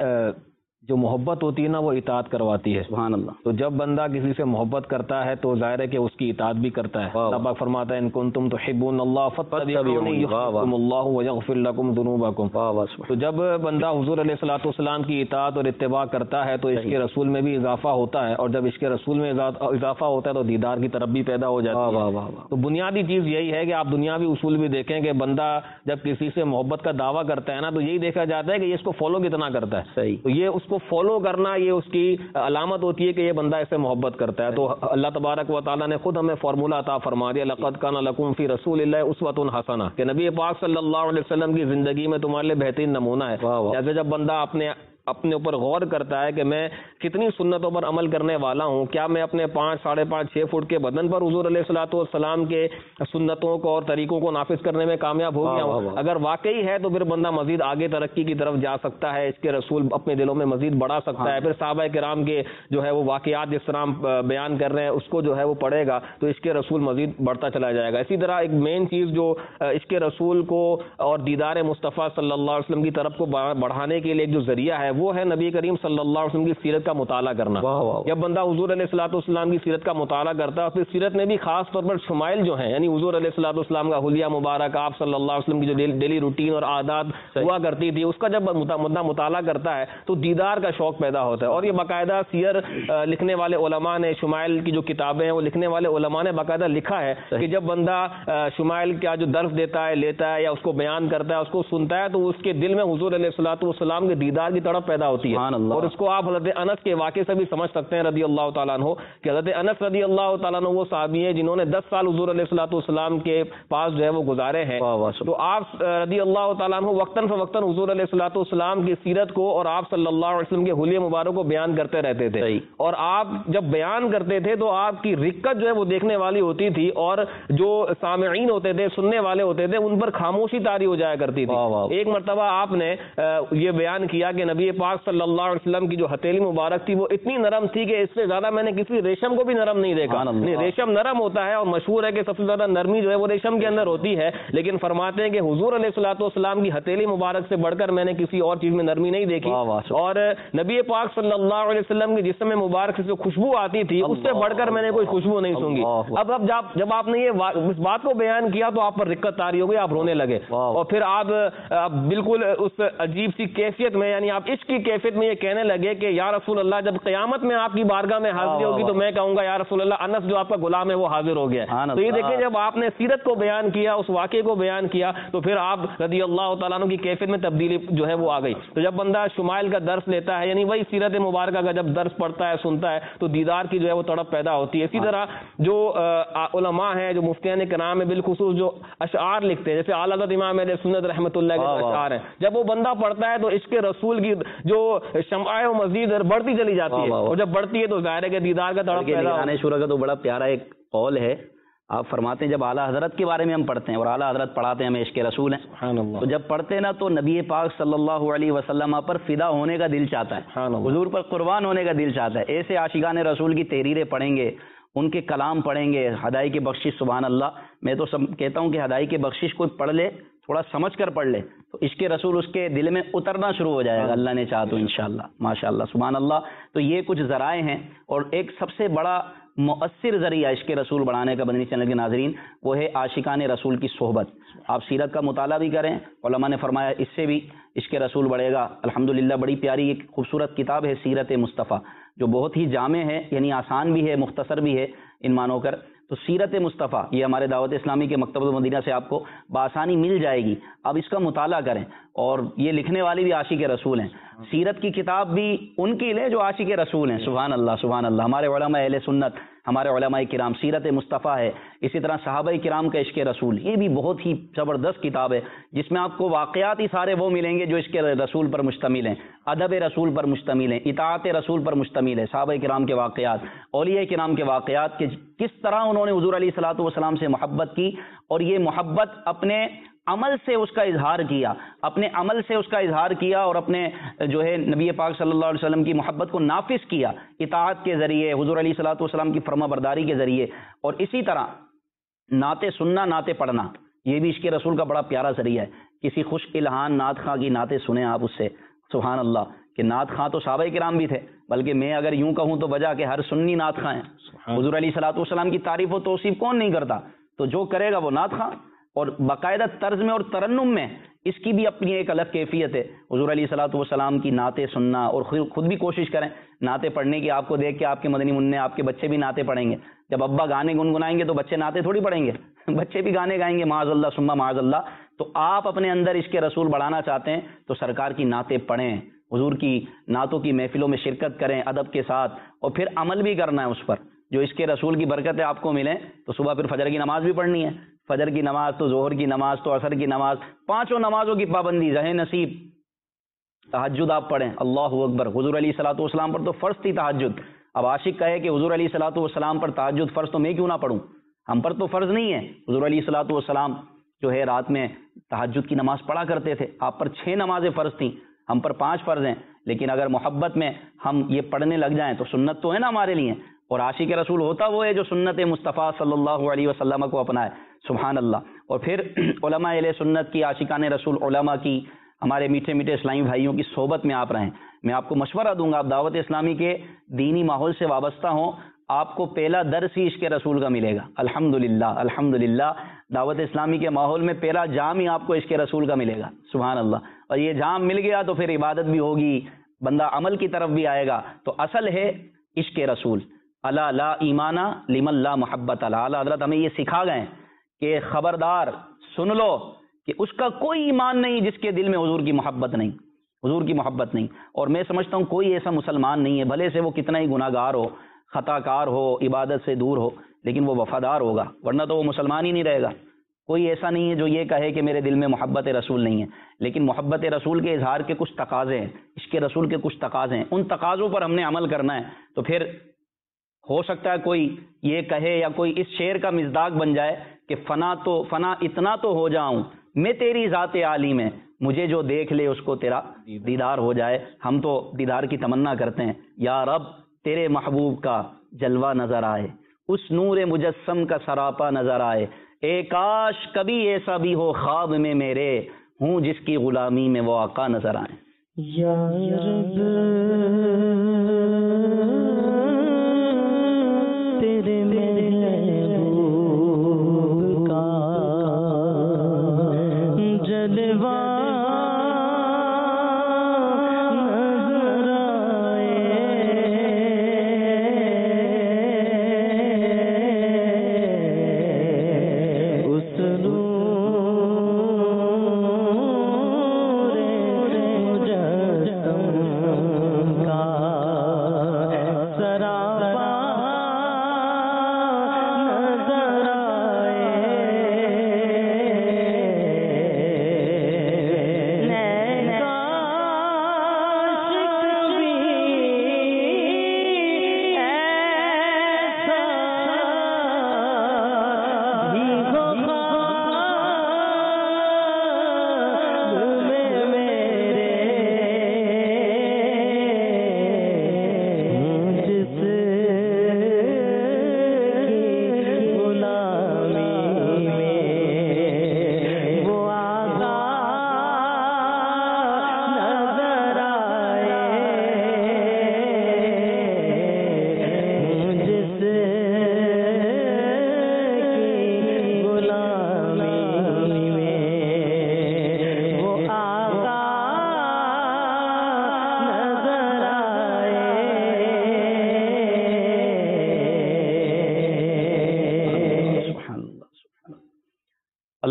جو محبت ہوتی ہے نا وہ اطاعت کرواتی ہے. سبحان اللہ. تو جب بندہ کسی سے محبت کرتا ہے تو ظاہر ہے کہ اس کی اطاعت بھی کرتا ہے. اللہ پاک فرماتا ہے ان کنتم تحبون اللہ فاتبعونی یحببکم اللہ ویغفر لکم ذنوبکم. تو جب بندہ حضور علیہ الصلوۃ والسلام کی اطاعت اور اتباع کرتا ہے تو عشق رسول میں بھی اضافہ ہوتا ہے، اور جب عشق رسول میں اضافہ ہوتا ہے تو دیدار کی طرف بھی پیدا ہو جاتا ہے. تو بنیادی چیز یہی ہے کہ آپ دنیاوی اصول بھی دیکھیں کہ بندہ جب کسی سے محبت کا دعویٰ کرتا ہے نا تو یہی دیکھا جاتا ہے کہ یہ اس کو فالو کتنا کرتا ہے. صحیح. تو یہ اس کو فالو کرنا یہ اس کی علامت ہوتی ہے کہ یہ بندہ اس سے محبت کرتا ہے. تو اللہ تبارک و تعالیٰ نے خود ہمیں فارمولہ عطا فرما دیا، لقد کان لکم فی رسول اللہ اسوۃ حسنہ، کہ نبی پاک صلی اللہ علیہ وسلم کی زندگی میں تمہارے لیے بہترین نمونہ ہے. جیسے جب بندہ اپنے اپنے اوپر غور کرتا ہے کہ میں کتنی سنتوں پر عمل کرنے والا ہوں، کیا میں اپنے پانچ ساڑھے پانچ چھ فٹ کے بدن پر حضور علیہ الصلوۃ والسلام کے سنتوں کو اور طریقوں کو نافذ کرنے میں کامیاب ہو گیا ہوں؟ اگر واقعی ہے تو پھر بندہ مزید آگے ترقی کی طرف جا سکتا ہے، اس کے رسول اپنے دلوں میں مزید بڑھا سکتا ہے. پھر صحابہ کرام کے جو ہے وہ واقعات جس طرح بیان کر رہے ہیں اس کو جو ہے وہ پڑھے گا تو اس کے رسول مزید بڑھتا چلا جائے گا. اسی طرح ایک مین چیز جو اس کے رسول کو اور دیدار مصطفیٰ صلی اللہ علیہ وسلم کی طرف کو بڑھانے کے لیے ایک جو ذریعہ ہے وہ ہے نبی کریم صلی اللہ علیہ وسلم کی سیرت کا مطالعہ کرنا. جب بندہ حضور علیہ الصلوۃ والسلام کی سیرت کا مطالعہ کرتا ہے پھر سیرت میں بھی خاص طور پر شمائل جو ہیں، یعنی حضور علیہ الصلوۃ والسلام کا حلیہ مبارک، آپ صلی اللہ علیہ وسلم کی جو ڈیلی روٹین اور عادات ہوا کرتی تھی اس کا جب بندہ مطالعہ کرتا ہے تو دیدار کا شوق پیدا ہوتا ہے. اور یہ باقاعدہ سیر لکھنے والے علماء نے، شمائل کی جو کتابیں ہیں وہ لکھنے والے علماء نے باقاعدہ لکھا ہے کہ جب بندہ شمائل کا جو درس دیتا ہے، لیتا ہے یا اس کو بیان کرتا ہے، اس کو سنتا ہے تو اس کے دل میں حضور علیہ الصلوۃ والسلام کے دیدار کی تڑپ پیدا ہوتی ہے. اور اس کو آپ حضرت انس کے واقعے سے بھی سمجھ سکتے ہیں رضی اللہ تعالیٰ عنہ کہ حضرت انس رضی اللہ تعالیٰ عنہ وہ صحابی ہیں جنہوں نے دس سال حضور علیہ الصلوۃ والسلام کے پاس جو ہے وہ گزارے ہیں. تو آپ رضی اللہ تعالیٰ عنہ وقتاً فوقتاً حضور علیہ الصلوۃ والسلام کی سیرت کو اور آپ صلی اللہ علیہ وسلم کے حلیہ مبارک کو بیان کرتے رہتے تھے. اور آپ جب بیان کرتے تھے تو آپ کی رقت جو ہے وہ دیکھنے والی ہوتی تھی اور جو سامعین ہوتے تھے، سننے والے ہوتے تھے، ان پر خاموشی طاری ہو جایا کرتی تھی. ایک مرتبہ آپ نے یہ بیان کیا کہ نبی پاک صلی اللہ علیہ وسلم کی جو ہتھیلی مبارک تھی وہ اتنی نرم تھی کہ اس سے زیادہ میں نے کسی ریشم کو بھی نرم نہیں دیکھا. نہیں، ریشم نرم ہوتا ہے اور مشہور ہے کہ سب سے زیادہ نرمی جو ہے وہ ریشم کے اندر ہوتی ہے، لیکن فرماتے ہیں کہ حضور علیہ الصلوۃ والسلام کی ہتھیلی مبارک سے بڑھ کر میں نے کسی اور چیز میں نرمی نہیں دیکھی. اور نبی پاک صلی اللہ علیہ وسلم کی جسم مبارک سے جو خوشبو آتی تھی اس سے بڑھ کر میں نے کوئی خوشبو نہیں سونگی. اب اب جب آپ نے یہ اس بات کو بیان کیا تو آپ پر رقت طاری ہو گئی، آپ رونے لگے اور پھر آپ بالکل اس عجیب سی کیفیت میں، یعنی آپ عشق کی کیفیت میں یہ کہنے لگے کہ یا رسول اللہ جب قیامت میں آپ کی بارگاہ میں حاضری ہوگی تو میں کہوں گا یا رسول اللہ انس جو آپ کا غلام ہے وہ حاضر ہو گیا. تو یہ دیکھیں جب آپ نے سیرت کو بیان کیا، اس واقعے کو بیان کیا تو پھر آپ رضی اللہ تعالیٰ عنہ کی کیفیت میں تبدیلی جو ہے وہ آ گئی. تو جب بندہ شمائل کا درس لیتا ہے، یعنی وہی سیرت مبارکہ کا جب درس پڑھتا ہے، سنتا ہے تو دیدار کی جو ہے وہ تڑپ پیدا ہوتی ہے. اسی طرح جو علماء ہیں، جو مفتیان کرام ہیں، بالخصوص جو اشعار لکھتے ہیں جیسے اعلیٰ حضرت امام اہل سنت رحمۃ اللہ کے اشعار ہیں، جب وہ بندہ پڑھتا ہے تو عشق رسول کی جو شمع ہے وہ مزید بڑھتی چلی جاتی ہے اور جب بڑھتی ہے تو ظاہر ہے کہ دیدار کا تڑپ پیدا ہوتا ہے. شورا کا تو بڑا پیارا ایک قول ہے، آپ فرماتے ہیں جب اعلیٰ حضرت کے بارے میں ہم پڑھتے ہیں اور اعلیٰ حضرت پڑھاتے ہیں ہمیں عشق رسول ہیں، سبحان اللہ، تو جب پڑھتے ہیں نا تو نبی پاک صلی اللہ علیہ وسلم پر فدا ہونے کا دل چاہتا ہے، سبحان اللہ، حضور پر قربان ہونے کا دل چاہتا ہے۔ ایسے عاشقان رسول کی تحریریں پڑھیں گے، ان کے کلام پڑھیں گے، ہدائی کی بخشش، سبحان اللہ۔ میں تو سب کہتا ہوں کہ ہدائی کی بخشش کوئی پڑھ لے، تھوڑا سمجھ کر پڑھ لے تو عشق رسول اس کے دل میں اترنا شروع ہو جائے گا، اللہ نے چاہا تو انشاءاللہ، ماشاء اللہ، سبحان اللہ۔ تو یہ کچھ ذرائع ہیں، اور ایک سب سے بڑا مؤثر ذریعہ عشق رسول بڑھانے کا مدنی چینل کے ناظرین وہ ہے عاشقان رسول کی صحبت۔ آپ سیرت کا مطالعہ بھی کریں، علماء نے فرمایا اس سے بھی عشق رسول بڑھے گا۔ الحمدللہ بڑی پیاری ایک خوبصورت کتاب ہے سیرت مصطفیٰ، جو بہت ہی جامع ہے، یعنی آسان بھی ہے، مختصر بھی ہے ان مانو کر۔ تو سیرت مصطفیٰ یہ ہمارے دعوت اسلامی کے مکتبۃ المدینہ سے آپ کو بآسانی مل جائے گی، اب اس کا مطالعہ کریں۔ اور یہ لکھنے والی بھی عاشق رسول ہیں، سیرت کی کتاب بھی ان کی لیں جو عاشق رسول ہیں، سبحان اللہ سبحان اللہ۔ ہمارے علماء اہل سنت، ہمارے علماء کرام، سیرت مصطفیٰ ہے، اسی طرح صحابہ کرام کا عشق رسول، یہ بھی بہت ہی زبردست کتاب ہے جس میں آپ کو واقعات ہی سارے وہ ملیں گے جو عشق رسول پر مشتمل ہیں، ادب رسول پر مشتمل ہیں، اطاعت رسول پر مشتمل ہے، صحابہ کرام کے واقعات، اولیاء کرام کے واقعات کہ کس طرح انہوں نے حضور علیہ الصلوۃ والسلام سے محبت کی، اور یہ محبت اپنے عمل سے اس کا اظہار کیا، اپنے عمل سے اس کا اظہار کیا، اور اپنے جو ہے نبی پاک صلی اللہ علیہ وسلم کی محبت کو نافذ کیا اطاعت کے ذریعے، حضور علیہ الصلوۃ والسلام کی فرما برداری کے ذریعے۔ اور اسی طرح نعتیں سننا، نعتیں پڑھنا، یہ بھی عشق رسول کا بڑا پیارا ذریعہ ہے۔ کسی خوش الہان نعت خواں کی نعتیں سنیں آپ اس سے، سبحان اللہ، کہ نعت خواں تو صحابہ کرام بھی تھے، بلکہ میں اگر یوں کہوں تو بجا کہ ہر سنی نعت خواں ہیں۔ حضور علیہ الصلوۃ والسلام کی تعریف و توصیف کون نہیں کرتا، تو جو کرے گا وہ نعت خواں، اور باقاعدہ طرز میں اور ترنم میں اس کی بھی اپنی ایک الگ کیفیت ہے۔ حضور علیہ الصلوۃ والسلام کی نعتیں سننا، اور خود بھی کوشش کریں نعتیں پڑھنے کی۔ آپ کو دیکھ کے آپ کے مدنی منع، آپ کے بچے بھی نعتیں پڑھیں گے۔ جب ابا گانے گنگنائیں گے تو بچے نعتیں تھوڑی پڑھیں گے، بچے بھی گانے گائیں گے، معاذ اللہ ثم معاذ اللہ۔ تو آپ اپنے اندر عشق رسول بڑھانا چاہتے ہیں تو سرکار کی نعتیں پڑھیں، حضور کی نعتوں کی محفلوں میں شرکت کریں ادب کے ساتھ، اور پھر عمل بھی کرنا ہے اس پر، جو عشق رسول کی برکتیں آپ کو ملیں۔ تو صبح پھر فجر کی نماز بھی پڑھنی ہے، فجر کی نماز تو ظہر کی نماز تو عصر کی نماز، پانچوں نمازوں کی پابندی، رہے نصیب۔ تہجد آپ پڑھیں، اللہ اکبر، حضور علیہ الصلوۃ والسلام پر تو فرض تھی تہجد۔ اب عاشق کہے کہ حضور علیہ الصلوۃ والسلام پر تہجد فرض تو میں کیوں نہ پڑھوں، ہم پر تو فرض نہیں ہے۔ حضور علیہ الصلوۃ والسلام جو ہے رات میں تہجد کی نماز پڑھا کرتے تھے، آپ پر چھ نمازیں فرض تھیں، ہم پر پانچ فرض ہیں، لیکن اگر محبت میں ہم یہ پڑھنے لگ جائیں تو سنت تو ہے نا ہمارے لیے۔ اور عاشق رسول ہوتا وہ ہے جو سنت مصطفیٰ صلی اللہ علیہ وسلم کو اپنائے، سبحان اللہ۔ اور پھر علماء اہل سنت کی، عاشقان رسول علماء کی، ہمارے میٹھے میٹھے اسلامی بھائیوں کی صحبت میں آپ رہیں۔ میں آپ کو مشورہ دوں گا، آپ دعوت اسلامی کے دینی ماحول سے وابستہ ہوں، آپ کو پہلا درس ہی عشق رسول کا ملے گا، الحمدللہ الحمدللہ۔ دعوت اسلامی کے ماحول میں پہلا جام ہی آپ کو عشق رسول کا ملے گا، سبحان اللہ۔ اور یہ جام مل گیا تو پھر عبادت بھی ہوگی، بندہ عمل کی طرف بھی آئے گا۔ تو اصل ہے عشق رسول، الا لا ایمانہ لمن لا محبت اللہ۔ اعلیٰ حضرت ہمیں یہ سکھا گئے کہ خبردار سن لو کہ اس کا کوئی ایمان نہیں جس کے دل میں حضور کی محبت نہیں، حضور کی محبت نہیں۔ اور میں سمجھتا ہوں کوئی ایسا مسلمان نہیں ہے، بھلے سے وہ کتنا ہی گناہ گار ہو، خطا کار ہو، عبادت سے دور ہو، لیکن وہ وفادار ہوگا، ورنہ تو وہ مسلمان ہی نہیں رہے گا۔ کوئی ایسا نہیں ہے جو یہ کہے کہ میرے دل میں محبت رسول نہیں ہے، لیکن محبت رسول کے اظہار کے کچھ تقاضے ہیں، عشق رسول کے کچھ تقاضے ہیں، ان تقاضوں پر ہم نے عمل کرنا ہے۔ تو پھر ہو سکتا ہے کوئی یہ کہے یا کوئی اس شعر کا مصداق بن جائے کہ فنا تو فنا اتنا تو ہو جاؤں میں تیری ذات عالی میں، مجھے جو دیکھ لے اس کو تیرا دیدار ہو جائے۔ ہم تو دیدار کی تمنا کرتے ہیں، یا رب تیرے محبوب کا جلوہ نظر آئے، اس نور مجسم کا سراپا نظر آئے، اے کاش کبھی ایسا بھی ہو خواب میں میرے، ہوں جس کی غلامی میں وہ آقا نظر آئے۔ یا رب تیرے محبوب کا جلوہ نظر آئے، اس نور مجسم کا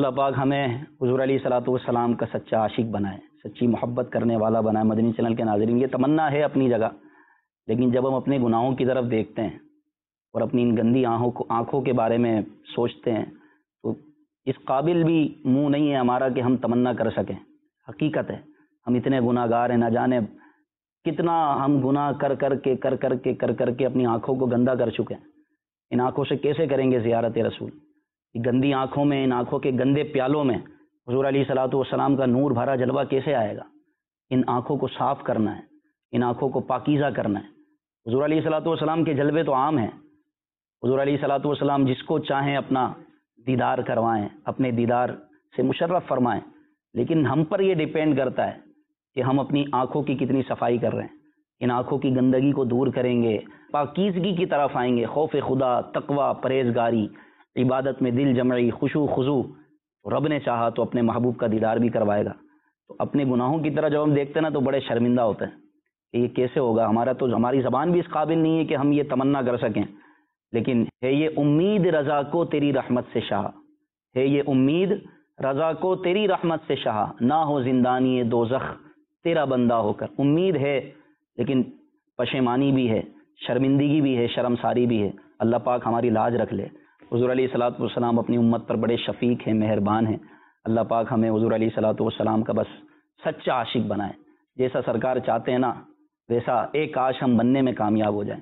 اللہ پاک ہمیں حضور علیہ الصلوۃ والسلام کا سچا عاشق بنائے، سچی محبت کرنے والا بنائے۔ مدنی چینل کے ناظرین، یہ تمنا ہے اپنی جگہ، لیکن جب ہم اپنے گناہوں کی طرف دیکھتے ہیں اور اپنی ان گندی آنکھوں کو آنکھوں کے بارے میں سوچتے ہیں تو اس قابل بھی منہ نہیں ہے ہمارا کہ ہم تمنا کر سکیں۔ حقیقت ہے ہم اتنے گناہ گار ہیں، نہ جانے کتنا ہم گناہ کر کر کے کر کر کے کر کر کے اپنی آنکھوں کو گندا کر چکے ہیں۔ ان آنکھوں سے کیسے کریں گے زیارت رسول؟ گندی آنکھوں میں، ان آنکھوں کے گندے پیالوں میں حضور علیہ الصلوۃ والسلام کا نور بھرا جلوہ کیسے آئے گا؟ ان آنکھوں کو صاف کرنا ہے، ان آنکھوں کو پاکیزہ کرنا ہے۔ حضور علیہ الصلوۃ والسلام کے جلوے تو عام ہیں، حضور علیہ الصلوۃ والسلام جس کو چاہیں اپنا دیدار کروائیں، اپنے دیدار سے مشرف فرمائیں، لیکن ہم پر یہ ڈیپینڈ کرتا ہے کہ ہم اپنی آنکھوں کی کتنی صفائی کر رہے ہیں۔ ان آنکھوں کی گندگی کو دور کریں گے، پاکیزگی کی طرف آئیں گے، خوف خدا، تقوی، پرہیزگاری، عبادت میں دل جمعی، خشوع خضوع، رب نے چاہا تو اپنے محبوب کا دیدار بھی کروائے گا۔ تو اپنے گناہوں کی طرح جب ہم دیکھتے ہیں نا تو بڑے شرمندہ ہوتے ہیں کہ یہ کیسے ہوگا، ہمارا تو ہماری زبان بھی اس قابل نہیں ہے کہ ہم یہ تمنا کر سکیں، لیکن ہے یہ امید رضا کو تیری رحمت سے شاہ، ہے یہ امید رضا کو تیری رحمت سے شاہ، نہ ہو زندانی دوزخ تیرا بندہ ہو کر۔ امید ہے لیکن پشیمانی بھی ہے، شرمندگی بھی ہے، شرمساری بھی ہے۔ اللہ پاک ہماری لاج رکھ لے۔ حضور علیہ الصلوۃ والسلام اپنی امت پر بڑے شفیق ہیں، مہربان ہیں۔ اللہ پاک ہمیں حضور علیہ الصلوۃ والسلام کا بس سچا عاشق بنائے، جیسا سرکار چاہتے ہیں نا ویسا ایک کاش ہم بننے میں کامیاب ہو جائیں۔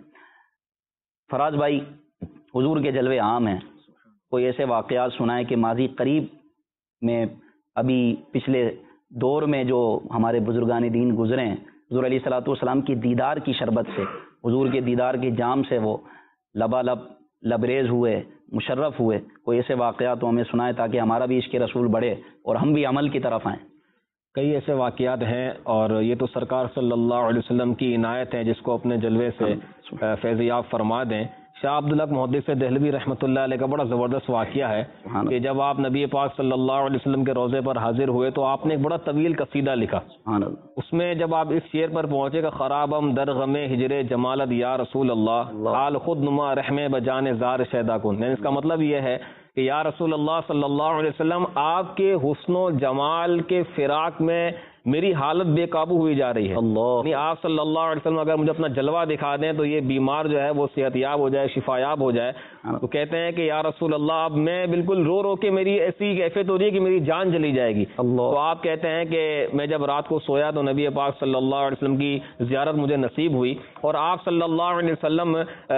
فراز بھائی، حضور کے جلوے عام ہیں، کوئی ایسے واقعات سنائیں کہ ماضی قریب میں ابھی پچھلے دور میں جو ہمارے بزرگان دین گزرے ہیں، حضور علیہ الصلوۃ والسلام کی دیدار کی شربت سے، حضور کے دیدار کے جام سے وہ لبالب لبریز ہوئے، مشرف ہوئے۔ کوئی ایسے واقعات ہمیں سنائے تاکہ ہمارا بھی عشق رسول بڑھے اور ہم بھی عمل کی طرف آئیں۔ کئی ایسے واقعات ہیں، اور یہ تو سرکار صلی اللہ علیہ وسلم کی عنایت ہے جس کو اپنے جلوے سے فیض یاب فرما دیں۔ شاہ عبدالحق محدث دہلوی رحمۃ اللہ علیہ کا بڑا زبردست واقعہ ہے کہ جب آپ نبی پاک صلی اللہ علیہ وسلم کے روضے پر حاضر ہوئے تو آپ نے ایک بڑا طویل قصیدہ لکھا۔ اس میں جب آپ اس شعر پر پہنچے کہ خرابم در غم ہجر جمالت یا رسول اللہ حال خود نما رحم بجان زار شیدا کن، یعنی اس کا مطلب یہ ہے کہ یا رسول اللہ صلی اللہ علیہ وسلم، آپ کے حسن و جمال کے فراق میں میری حالت بے قابو ہوئی جا رہی ہے۔ یعنی آپ صلی اللہ علیہ وسلم اگر مجھے اپنا جلوہ دکھا دیں تو یہ بیمار جو ہے وہ صحت یاب ہو جائے، شفا یاب ہو جائے۔ تو کہتے ہیں کہ یا رسول اللہ، اب میں بالکل رو رو کے میری ایسی کیفیت ہو رہی ہے کہ میری جان چلی جائے گی۔ تو آپ کہتے ہیں کہ میں جب رات کو سویا تو نبی پاک صلی اللہ علیہ وسلم کی زیارت مجھے نصیب ہوئی، اور آپ صلی اللہ علیہ وسلم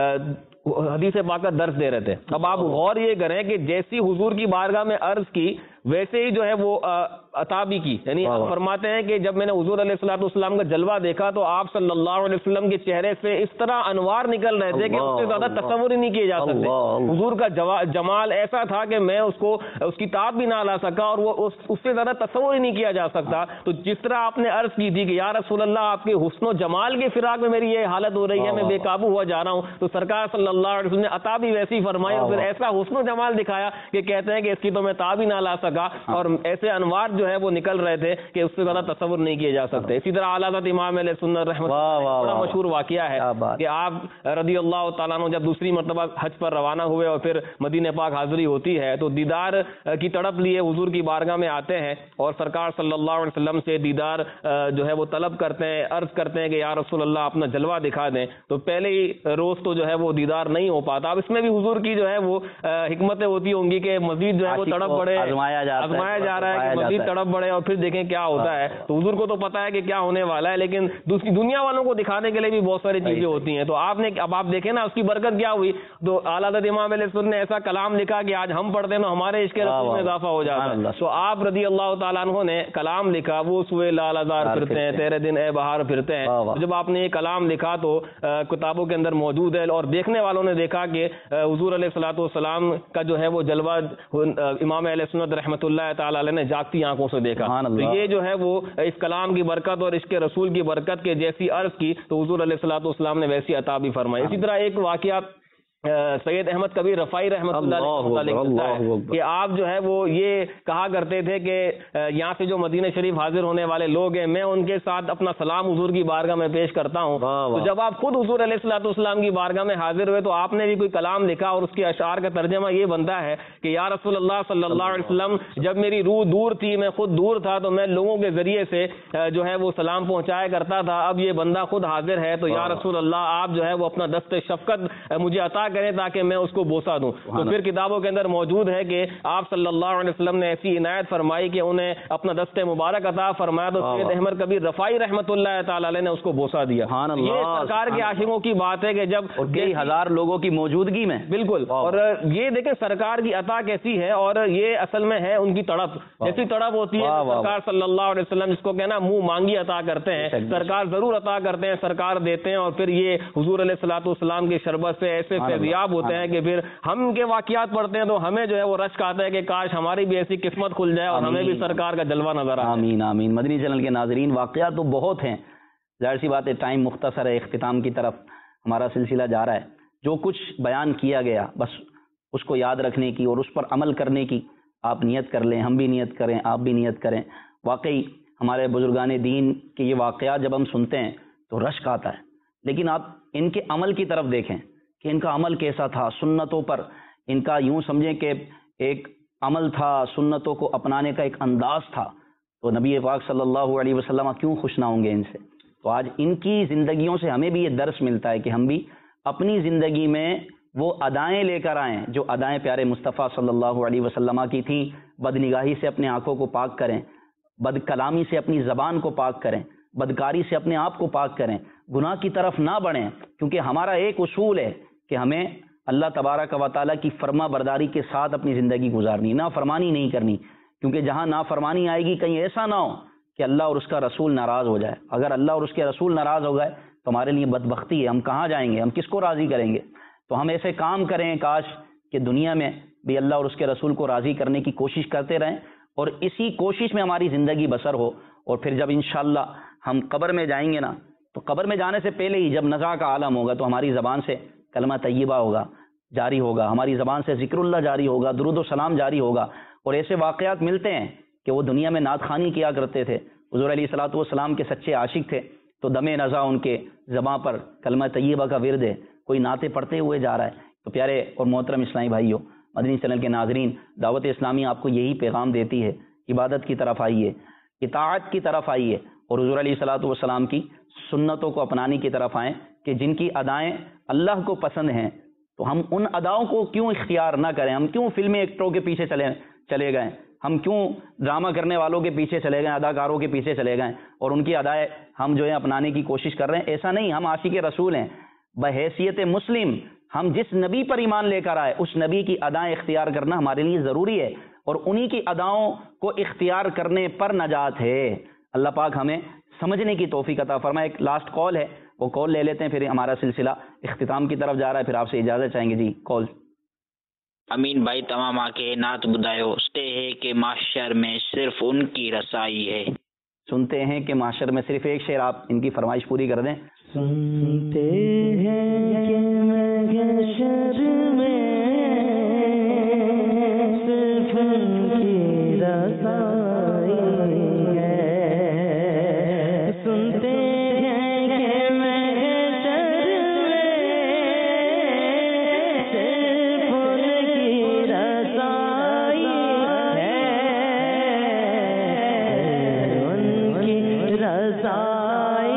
حدیث پاک کا درس دے رہے تھے۔ اب آپ غور یہ کریں کہ جیسی حضور کی بارگاہ میں عرض کی ویسے ہی جو ہے وہ عطا بھی کی، یعنی فرماتے ہیں کہ جب میں نے حضور علیہ الصلوۃ والسلام کا جلوہ دیکھا تو آپ صلی اللہ علیہ وسلم کے چہرے سے اس طرح انوار نکل رہے تھے کہ اس سے زیادہ تصور ہی نہیں کیے جا سکتے۔ حضور کا جمال ایسا تھا کہ میں اس کو اس کی تاب بھی نہ لا سکا، اور وہ اس سے زیادہ تصور ہی نہیں کیا جا سکتا۔ تو جس طرح آپ نے عرض کی تھی کہ یا رسول اللہ، آپ کے حسن و جمال کے فراق میں میری یہ حالت ہو رہی ہے، میں بے قابو ہوا جا رہا ہوں، تو سرکار صلی اللہ علیہ وسلم نے عطا بھی ویسی فرمائی، اور پھر ایسا حسن و جمال دکھایا کہ کہتے ہیں کہ اس کی تو میں تاب ہی نہ لا سکا، اور ایسے انوار جو ہے وہ نکل رہے تھے کہ اس سے زیادہ تصور نہیں کیے جا سکتے۔ اسی طرح اعلیٰ حضرت امام علیہ سنت رحمۃ اللہ بڑا مشہور واقعہ ہے کہ آپ رضی اللہ تعالیٰ عنہ جب دوسری مرتبہ حج پر روانہ ہوئے اور پھر مدینہ پاک حاضری ہوتی ہے تو دیدار کی تڑپ لیے حضور کی بارگاہ میں آتے ہیں، اور سرکار صلی اللہ علیہ وسلم سے دیدار جو ہے وہ طلب کرتے ہیں، عرض کرتے ہیں کہ یا رسول اللہ اپنا جلوہ دکھا دیں۔ تو پہلے ہی روز تو جو ہے وہ دیدار نہیں ہو پاتا، اب اس میں بھی حضور کی جو ہے وہ حکمتیں ہوتی ہوں گی کہ مزید جو ہے وہ تڑپ بڑھے، آزمایا جا رہا ہے کہ مزید تڑپ بڑھے، اور پھر دیکھیں کیا ہوتا ہے۔ تو حضور کو تو پتا ہے کہ کیا ہونے والا ہے، لیکن دوسری دنیا والوں کو دکھانے کے لیے بھی بہت ساری چیزیں ہوتی ہیں۔ تو آپ نے اب آپ دیکھیں نا اس کی برکت کیا ہوئی۔ تو اعلیٰ حضرت امام علیہ السنت نے ایسا کلام لکھا کہ آج ہم پڑھتے ہیں تو ہمارے عشق رسول میں اضافہ ہو جاتا ہے۔ تو آپ رضی اللہ تعالیٰ عنہ نے کلام لکھا، وہ سوئے لال ہزار پھرتے ہیں، تیرے دن اے بہار پھرتے ہیں۔ جب آپ نے یہ کلام لکھا تو کتابوں کے اندر موجود ہے، اور دیکھنے والوں نے دیکھا کہ حضور علیہ الصلوۃ والسلام کا جو ہے وہ جلوہ امام علیہ سنت رحمۃ اللہ تعالی علیہ نے جاگتی آنکھوں سے دیکھا۔ تو یہ جو ہے وہ اس کلام کی برکت اور عشق رسول کی برکت کے جیسی عرض کی تو حضور علیہ الصلوۃ والسلام نے ویسی عطا بھی فرمائی۔ اسی طرح ایک واقعہ سید احمد کبیر رفاعی رحمۃ اللہ علیہ لکھتا ہے کہ آپ جو ہے وہ یہ کہا کرتے تھے کہ یہاں سے جو مدینہ شریف حاضر ہونے والے لوگ ہیں میں ان کے ساتھ اپنا سلام حضور کی بارگاہ میں پیش کرتا ہوں. تو جب آپ خود حضور علیہ الصلوۃ والسلام کی بارگاہ میں حاضر ہوئے تو آپ نے بھی کوئی کلام لکھا اور اس کے اشعار کا ترجمہ یہ بنتا ہے کہ یا رسول اللہ صلی اللہ علیہ وسلم جب میری روح دور تھی میں خود دور تھا تو میں لوگوں کے ذریعے سے جو ہے وہ سلام پہنچایا کرتا تھا, اب یہ بندہ خود حاضر ہے تو یا رسول اللہ آپ جو ہے وہ اپنا دست شفقت مجھے عطا کریں تاکہ میں اس کو بوسا دوں. تو پھر کتابوں کے اندر موجود ہے کہ آپ صلی اللہ علیہ وسلم نے ایسی عنایت فرمائی کہ انہیں اپنا دست مبارک عطا فرمایا تو سید احمد کبیر رفاعی رحمۃ اللہ تعالی علیہ نے اس کو بوسا دیا. یہ سرکار کے عاشقوں کی بات ہے کہ جب کئی ہزار لوگوں کی موجودگی میں بالکل, اور یہ دیکھیں سرکار کی عطا کیسی ہے اور یہ اصل میں ہے ان کی تڑپ, جیسی تڑپ ہوتی ہے سرکار صلی اللہ علیہ وسلم جس کو کہنا منہ مانگی عطا کرتے ہیں, سرکار ضرور عطا کرتے ہیں, سرکار دیتے ہیں اور پھر یہ حضور علیہ الصلوۃ والسلام کی شربت سے ایسے فیضیاب ہوتے ہیں کہ پھر ہم ان کے واقعات پڑھتے ہیں تو ہمیں جو ہے وہ رشک آتا ہے کہ کاش ہماری بھی ایسی قسمت کھل جائے اور ہمیں بھی سرکار کا جلوہ نظر آئے. آمین آمین. مدنی چینل کے ناظرین واقعات تو بہت ہیں, ظاہر سی بات ہے ٹائم مختصر ہے, اختتام کی طرف ہمارا سلسلہ جا رہا ہے. جو کچھ بیان کیا گیا بس اس کو یاد رکھنے کی اور اس پر عمل کرنے کی آپ نیت کر لیں, ہم بھی نیت کریں, آپ بھی نیت کریں. واقعی ہمارے بزرگان دین کے یہ واقعات جب ہم سنتے ہیں تو رشک آتا ہے, لیکن آپ ان کے عمل کی طرف دیکھیں کہ ان کا عمل کیسا تھا. سنتوں پر ان کا یوں سمجھیں کہ ایک عمل تھا, سنتوں کو اپنانے کا ایک انداز تھا. تو نبی پاک صلی اللہ علیہ وسلم کیوں خوش نہ ہوں گے ان سے. تو آج ان کی زندگیوں سے ہمیں بھی یہ درس ملتا ہے کہ ہم بھی اپنی زندگی میں وہ ادائیں لے کر آئیں جو ادائیں پیارے مصطفیٰ صلی اللہ علیہ وسلم کی تھیں. بد نگاہی سے اپنے آنکھوں کو پاک کریں, بد کلامی سے اپنی زبان کو پاک کریں, بدکاری سے اپنے آپ کو پاک کریں, گناہ کی طرف نہ بڑھیں, کیونکہ ہمارا ایک اصول ہے کہ ہمیں اللہ تبارک و تعالیٰ کی فرما برداری کے ساتھ اپنی زندگی گزارنی, نہ فرمانی نہیں کرنی. کیونکہ جہاں نافرمانی آئے گی کہیں ایسا نہ ہو کہ اللہ اور اس کا رسول ناراض ہو جائے. اگر اللہ اور اس کے رسول ناراض ہو گئے تو ہمارے لیے بدبختی ہے, ہم کہاں جائیں گے, ہم کس کو راضی کریں گے. تو ہم ایسے کام کریں کاش کہ دنیا میں بھی اللہ اور اس کے رسول کو راضی کرنے کی کوشش کرتے رہیں اور اسی کوشش میں ہماری زندگی بسر ہو. اور پھر جب انشاءاللہ ہم قبر میں جائیں گے نا, تو قبر میں جانے سے پہلے ہی جب نزا کا عالم ہوگا تو ہماری زبان سے کلمہ طیبہ ہوگا جاری ہوگا, ہماری زبان سے ذکر اللہ جاری ہوگا, درود و سلام جاری ہوگا. اور ایسے واقعات ملتے ہیں کہ وہ دنیا میں نعت خوانی کیا کرتے تھے, حضور علیہ الصلوۃ والسلام کے سچے عاشق تھے, تو دم نزا ان کے زباں پر کلمہ طیبہ کا ورد ہے, کوئی نعتیں پڑھتے ہوئے جا رہا ہے. تو پیارے اور محترم اسلامی بھائیو, مدنی چینل کے ناظرین, دعوت اسلامی آپ کو یہی پیغام دیتی ہے, عبادت کی طرف آئیے, اطاعت کی طرف آئیے اور حضور علیہ الصلوۃ والسلام کی سنتوں کو اپنانے کی طرف آئیں کہ جن کی ادائیں اللہ کو پسند ہیں. تو ہم ان اداؤں کو کیوں اختیار نہ کریں, ہم کیوں فلمی ایکٹروں کے پیچھے چلے چلے گئے, ہم کیوں ڈرامہ کرنے والوں کے پیچھے چلے گئے, اداکاروں کے پیچھے چلے گئے اور ان کی ادائیں ہم جو ہے اپنانے کی کوشش کر رہے ہیں. ایسا نہیں, ہم عاشق رسول ہیں. بحیثیت مسلم ہم جس نبی پر ایمان لے کر آئے اس نبی کی ادائیں اختیار کرنا ہمارے لیے ضروری ہے, اور انہی کی اداؤں کو اختیار کرنے پر نجات ہے. اللہ پاک ہمیں سمجھنے کی توفیق عطا فرمائے. ایک لاسٹ کال ہے, وہ کال لے لیتے ہیں, پھر ہمارا سلسلہ اختتام کی طرف جا رہا ہے, پھر آپ سے اجازت چاہیں گے. جی کال. امین بھائی تمام آ کے نعت بدایو سنتے ہیں کہ معاشر میں صرف ان کی رسائی ہے. سنتے ہیں کہ معاشر میں صرف ایک شعر آپ ان کی فرمائش پوری کر دیں. سنتے ہیں کہ محشر میں صرف ان کی رسائی ہے. سنتے ہیں کہ محشر میں صرف ان کی رسائی ہے. ان کی رسائی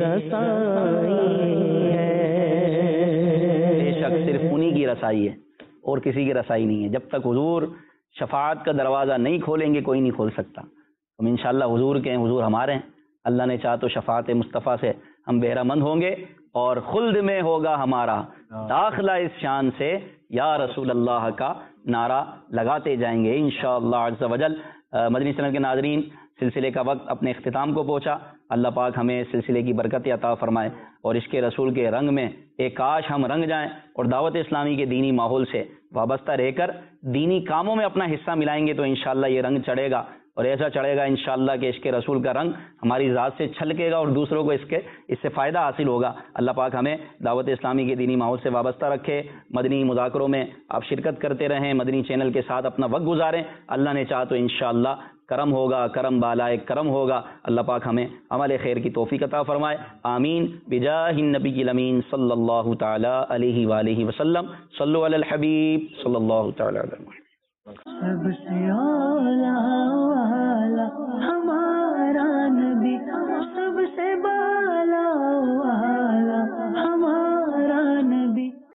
رسائی ہے. اور کسی کی رسائی نہیں ہے. جب تک حضور شفاعت کا دروازہ نہیں کھولیں گے کوئی نہیں کھول سکتا. ہم انشاءاللہ حضور کے ہیں, حضور ہمارے ہیں. اللہ نے چاہا تو شفاعت مصطفیٰ سے ہم بہرہ مند ہوں گے اور خلد میں ہوگا ہمارا داخلہ اس شان سے یا رسول اللہ کا نعرہ لگاتے جائیں گے انشاءاللہ عز و جل. مدنی چینل کے ناظرین, سلسلے کا وقت اپنے اختتام کو پہنچا. اللہ پاک ہمیں سلسلے کی برکت عطا فرمائے اور اس کے رسول کے رنگ میں ایک کاش ہم رنگ جائیں اور دعوت اسلامی کے دینی ماحول سے وابستہ رہ کر دینی کاموں میں اپنا حصہ ملائیں گے تو انشاءاللہ یہ رنگ چڑھے گا اور ایسا چڑھے گا انشاءاللہ کہ اس کے رسول کا رنگ ہماری ذات سے چھلکے گا اور دوسروں کو اس کے اس سے فائدہ حاصل ہوگا. اللہ پاک ہمیں دعوت اسلامی کے دینی ماحول سے وابستہ رکھے. مدنی مذاکروں میں آپ شرکت کرتے رہیں, مدنی چینل کے ساتھ اپنا وقت گزاریں. اللہ نے چاہا تو انشاءاللہ کرم ہوگا, کرم بالائے کرم ہوگا. اللہ پاک ہمیں عمل خیر کی توفیق عطا فرمائے. آمین بجاہ النبی الامین صلی اللہ تعالی علیہ وآلہ وسلم. صلو علی الحبیب صلی اللہ تعالی علیہ وسلم.